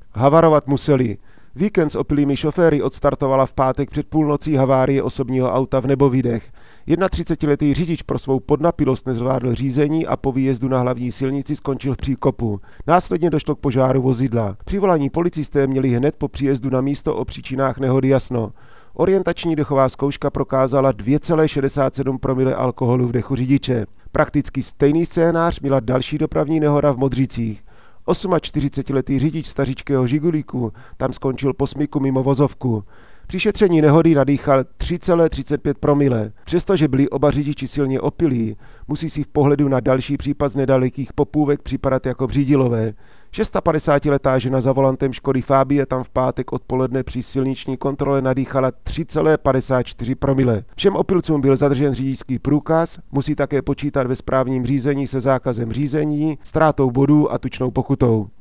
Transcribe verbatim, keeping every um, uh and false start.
Havarovat museli. Víkend s opilými šoféry odstartovala v pátek před půlnocí havárie osobního auta v Nebovidech. třicetiletý řidič pro svou podnapilost nezvládl řízení a po výjezdu na hlavní silnici skončil v příkopu. Následně došlo k požáru vozidla. Přivolaní policisté měli hned po příjezdu na místo o příčinách nehody jasno. Orientační dechová zkouška prokázala dvě celá šedesát sedm promile alkoholu v dechu řidiče. Prakticky stejný scénář měla další dopravní nehoda v Modřicích. čtyřicetiosmiletý řidič stařičkého Žigulíku tam skončil po smyku mimo vozovku. Při šetření nehody nadýchal tři celá třicet pět promile. Přestože byli oba řidiči silně opilí, musí si v pohledu na další případ z nedalekých Popůvek připadat jako Břídilové. šedesátiletá žena za volantem Škody Fabie tam v pátek odpoledne při silniční kontrole nadýchala tři celá padesát čtyři promile. Všem opilcům byl zadržen řidičský průkaz, musí také počítat ve správním řízení se zákazem řízení, ztrátou bodů a tučnou pokutou.